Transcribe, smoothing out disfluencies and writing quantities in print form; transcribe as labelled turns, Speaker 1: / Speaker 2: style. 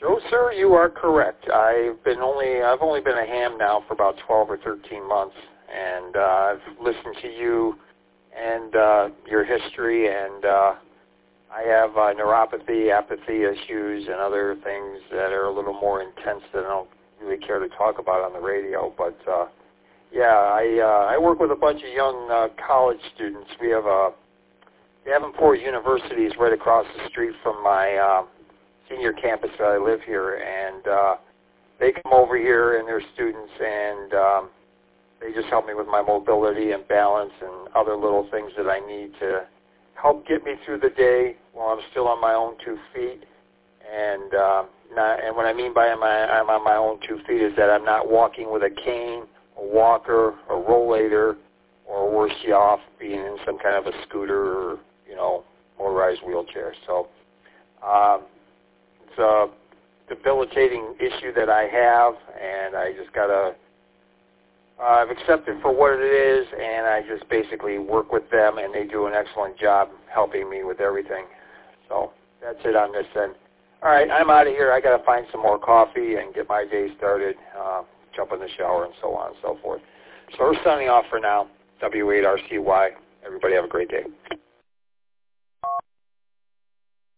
Speaker 1: Joe, sir, you are correct. I've only been a ham now for about 12 or 13 months, and I've listened to you and your history, and I have neuropathy, apathy issues, and other things that are a little more intense that I don't really care to talk about on the radio. But I work with a bunch of young college students. We have Davenport University is right across the street from my senior campus that I live here, and they come over here and they're students, and they just help me with my mobility and balance and other little things that I need to help get me through the day while I'm still on my own 2 feet. And what I mean by I'm on my own 2 feet is that I'm not walking with a cane, a walker, a rollator, or worse off, being in some kind of a scooter or, motorized wheelchair. So it's a debilitating issue that I have, and I just I've accepted for what it is, and I just basically work with them, and they do an excellent job helping me with everything. So that's it on this end. All right, I'm out of here. I got to find some more coffee and get my day started, jump in the shower, and so on and so forth. So we're signing off for now. W8RCY. Everybody have a great day.